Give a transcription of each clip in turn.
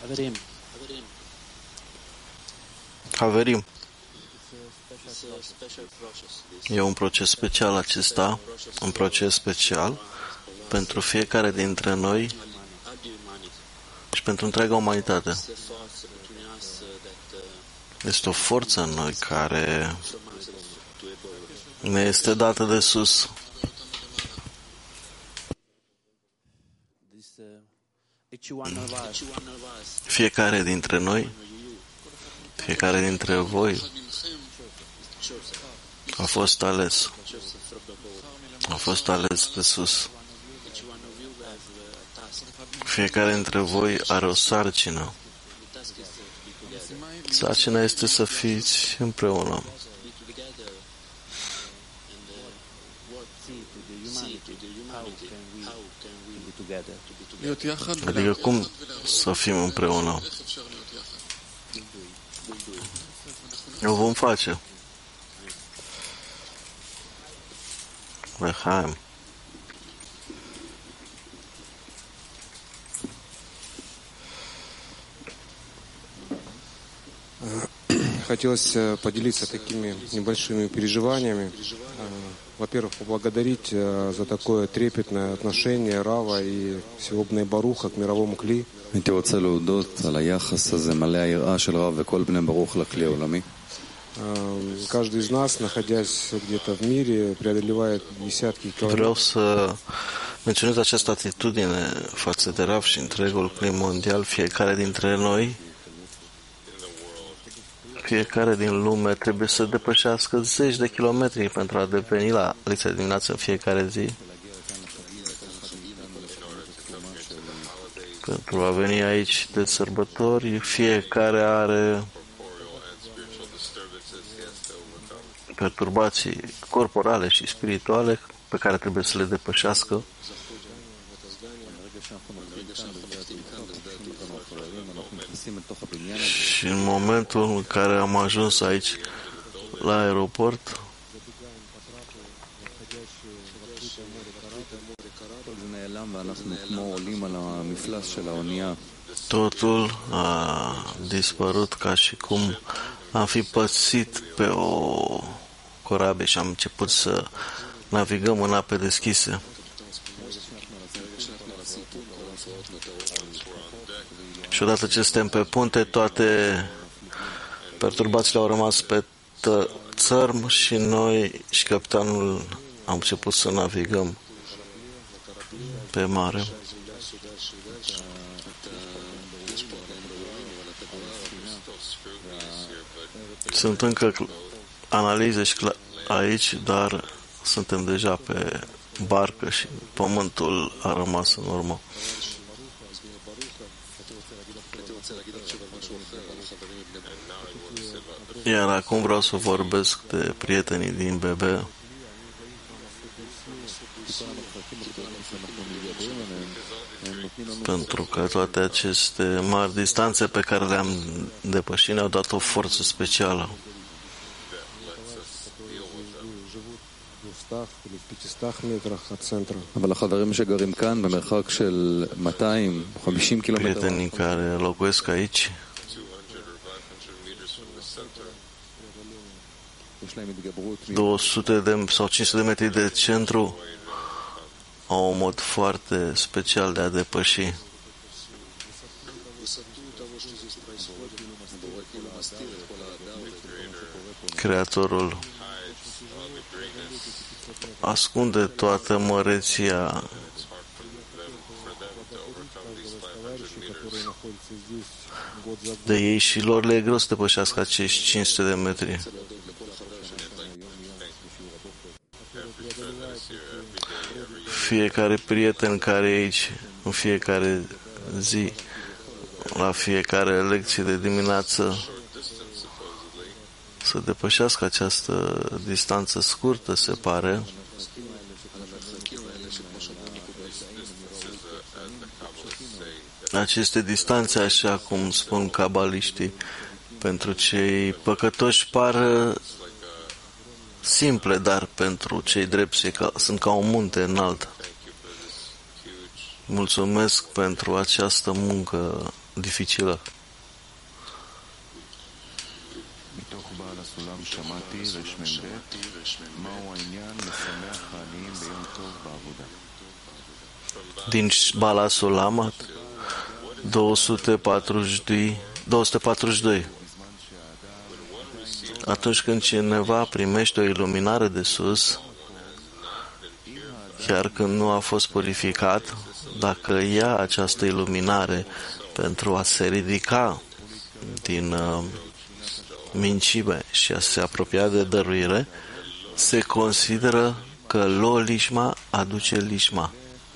Haverim. E un proces special acesta, un proces special pentru fiecare dintre noi și pentru întreaga umanitate. Este o forță în noi care ne este dată de sus. Fiecare dintre noi, fiecare dintre voi a fost ales. A fost ales de sus. Fiecare dintre voi are o sarcină. Sarcina este să fiți împreună. Adică cum să fim împreună? O vom face. Lehaim. Хотелось поделиться такими небольшими переживаниями. Во-первых, поблагодарить за такое трепетное отношение Рава и всего Бней Баруха к мировому кли. הייתי רוצה להודות על היחס הזה מלא היראה של רב וכל בני ברוך לכלי העולמי. Каждый из нас, находясь где-то в мире, преодолевает десятки километров. Vreau să menționez această atitudine față de Rav și întregul clim mondial. Fiecare dintre noi, fiecare din lume trebuie să depășească 10 de kilometri pentru a deveni la lecția de dimineață în fiecare zi. Pentru a veni aici de sărbători, fiecare are perturbații corporale și spirituale pe care trebuie să le depășească. Și în momentul în care am ajuns aici la aeroport, totul a dispărut ca și cum am fi pățit pe o corabie și am început să navigăm în ape deschise. Și odată ce suntem pe punte, toate perturbațiile au rămas pe țărm și noi și capitanul am început să navigăm pe mare. Sunt încă analize și aici, dar suntem deja pe barcă și pământul a rămas în urmă. Iar acum vreau să vorbesc de prietenii din BB. Pentru că toate aceste mari distanțe pe care le-am depășit ne-au dat o forță specială. Prietenii care locuiesc aici 200 sau 500 de metri de centru au un mod foarte special de a depăși. Creatorul ascunde toată măreția de ei și lor le e greu să depășească acești 500 de metri. Fiecare prieten care e aici, în fiecare zi, la fiecare lecție de dimineață, să depășească această distanță scurtă, se pare. Aceste distanțe, așa cum spun cabaliștii, pentru cei păcătoși par simple, dar pentru cei drepți sunt ca un munte înalt. Mulțumesc pentru această muncă dificilă. Din Bala Sulamat 242. Atunci când cineva primește o iluminare de sus, chiar când nu a fost purificat, dacă ia această iluminare pentru a se ridica din mincime și a se apropia de dăruire, se consideră că lo lishma aduce lishma.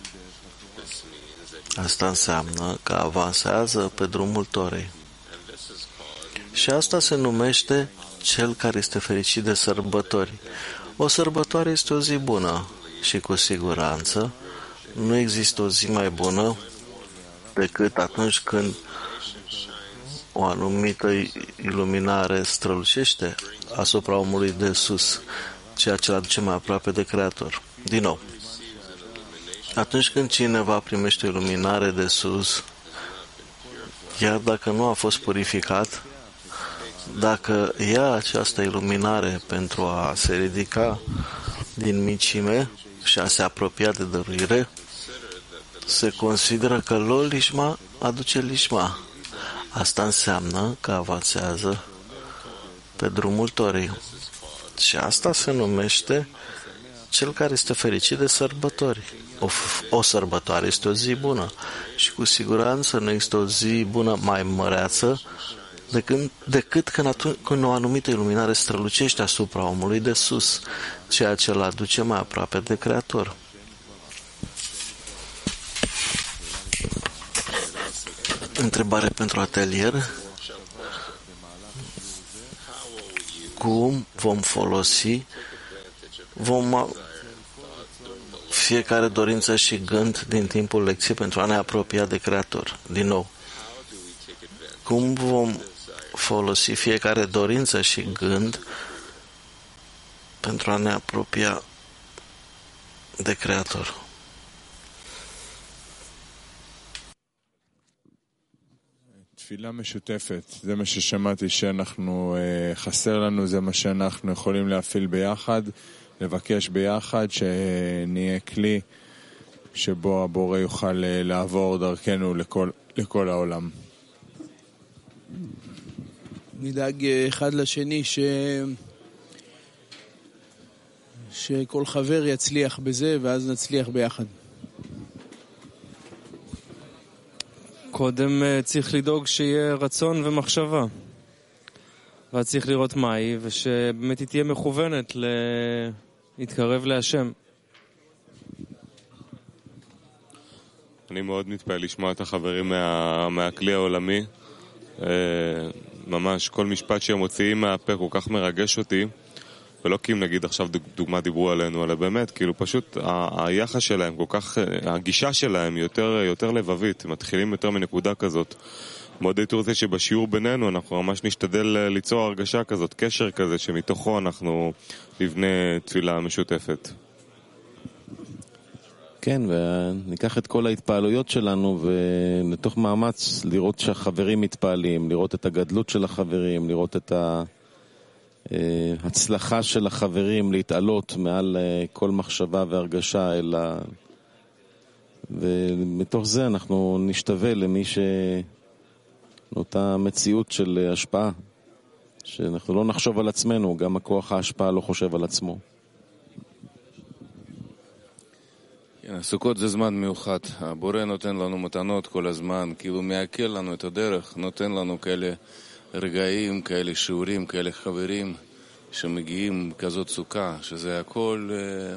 Asta înseamnă că avansează pe drumul Torei. Și asta se numește cel care este fericit de sărbători. O sărbătoare este o zi bună și cu siguranță nu există o zi mai bună decât atunci când o anumită iluminare strălucește asupra omului de sus, ceea ce îl aduce mai aproape de Creator. Din nou, atunci când cineva primește iluminare de sus, chiar dacă nu a fost purificat, dacă ia această iluminare pentru a se ridica din micime și a se apropia de dăruire, se consideră că lo lishma aduce lishma. Asta înseamnă că avansează pe drumul Torei. Și asta se numește cel care este fericit de sărbători. O sărbătoare este o zi bună și cu siguranță nu există o zi bună mai măreață decât când o anumită iluminare strălucește asupra omului de sus, ceea ce îl aduce mai aproape de Creator. Întrebare pentru atelier. Cum vom folosi fiecare dorință și gând din timpul lecției pentru a ne apropia de Creator? Din nou, cum vom folosi fiecare dorință și gând pentru a ne apropia de Creator? תפילה משותפת, זה מה ששמעתי שאנחנו, חסר לנו, זה מה שאנחנו יכולים להפעיל ביחד, לבקש ביחד, שנהיה כלי שבו הבורא יוכל לעבור דרכנו לכל העולם. נדאג אחד לשני שכל חבר יצליח בזה ואז נצליח ביחד. קודם צריך לדאוג שיהיה רצון ומחשבה. ואז צריך לראות מה היא, ושבאמת היא תהיה מכוונת להתקרב להשם. אני מאוד מתפעל לשמוע את החברים מהכלי העולמי. ממש כל משפט שהם מוציאים מהפה כל כך מרגש אותי. ולא כי אם נגיד עכשיו דוגמה דיברו עלינו, אלא באמת, כאילו פשוט היחס שלהם כל כך, הגישה שלהם יותר לבבית, מתחילים יותר מנקודה כזאת. מאוד הייתי רוצה שבשיעור בינינו אנחנו ממש נשתדל ליצור הרגשה כזאת, קשר כזה, שמתוכו אנחנו נבנה תפילה משותפת. כן, וניקח את כל ההתפעלויות שלנו ונתוך מאמץ לראות שהחברים מתפעלים, לראות את הגדלות של החברים, לראות את ההצלחה של החברים להתעלות מעל כל מחשבה והרגשה, ומתוך זה אנחנו נשתווה למי אותה מציאות של השפעה, שאנחנו לא נחשוב על עצמנו, גם הכוח ההשפעה לא חושב על עצמו. סוכות זה זמן מיוחד. הבורא נותן לנו מתנות כל הזמן, כאילו מעכל לנו את הדרך, נותן לנו כאלה רגעים, כאלה שיעורים, כאלה חברים שמגיעים כזאת סוכה, שזה הכל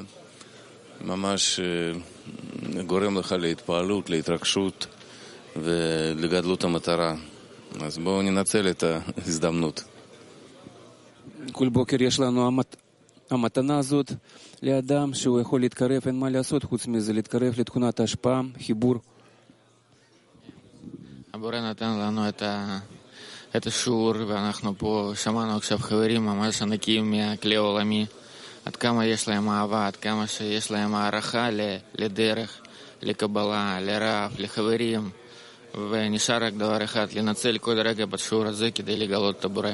ממש גורם לך להתפעלות, להתרגשות ולגדלות המטרה. אז בואו ננצל את ההזדמנות. כל בוקר יש לנו המתנה הזאת לאדם שהוא יכול להתקרב, אין מה לעשות חוץ מזה, להתקרב לתכונת ההשפעה, חיבור. הבורא נתן לנו את השיעור, ואנחנו פה שמענו עכשיו חברים ממש ענקים מהכלי העולמי, עד כמה יש להם אהבה, עד כמה שיש להם הערכה לדרך, לקבלה, לרב, לחברים, ונשאר רק דבר אחד, לנצל כל רגע בשיעור הזה כדי לגלות את הבורא.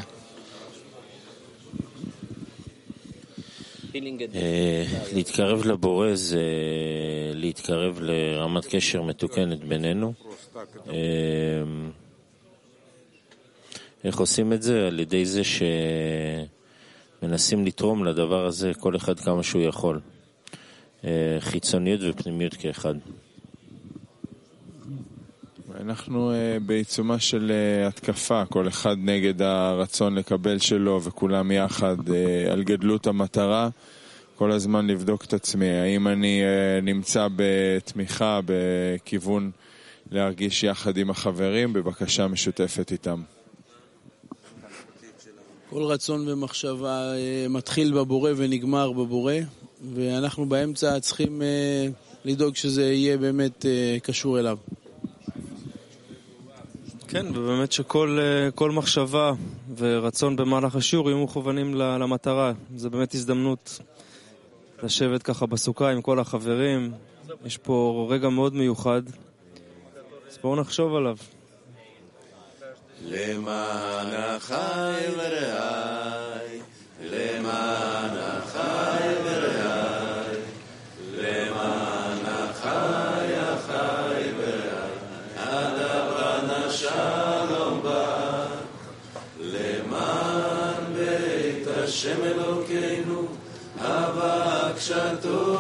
להתקרב לבורא זה להתקרב לרמת קשר מתוקנת בינינו. איך עושים את זה? על ידי זה שמנסים לתרום לדבר הזה כל אחד כמה שהוא יכול. חיצוניות ופנימיות כאחד. אנחנו בעיצומה של התקפה, כל אחד נגד הרצון לקבל שלו וכולם יחד על גדלות המטרה. כל הזמן לבדוק את עצמי, האם אני נמצא בתמיכה, בכיוון להרגיש יחד עם החברים, בבקשה משותפת איתם. כל רצון ומחשבה מתחיל בבורא ונגמר בבורא, ואנחנו באמצע צריכים לדאוג שזה יהיה באמת קשור אליו. כן, ובאמת שכל מחשבה ורצון במהלך השיעור יהיו מכוונים למטרה. זה באמת הזדמנות לשבת ככה בסוכה עם כל החברים. יש פה רגע מאוד מיוחד, אז בואו נחשוב עליו. למען החי ורעי, למען החי ורעי, למען החי החי ורעי, הדבר שלום בא, למען בית השם אלוקינו, הבקשתו